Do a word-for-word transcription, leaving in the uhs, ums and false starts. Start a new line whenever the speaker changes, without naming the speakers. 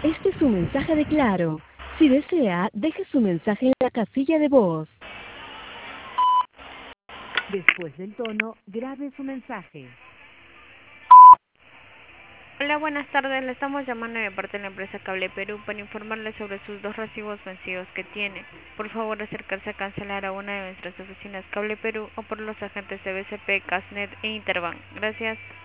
Este es un mensaje de Claro. Si desea, deje su mensaje en la casilla de voz. Después del tono, grabe su mensaje.
Hola, buenas tardes. Le estamos llamando de parte de la empresa Cable Perú para informarle sobre sus dos recibos vencidos que tiene. Por favor, acercarse a cancelar a una de nuestras oficinas Cable Perú o por los agentes de B C P, Casnet e Interbank. Gracias.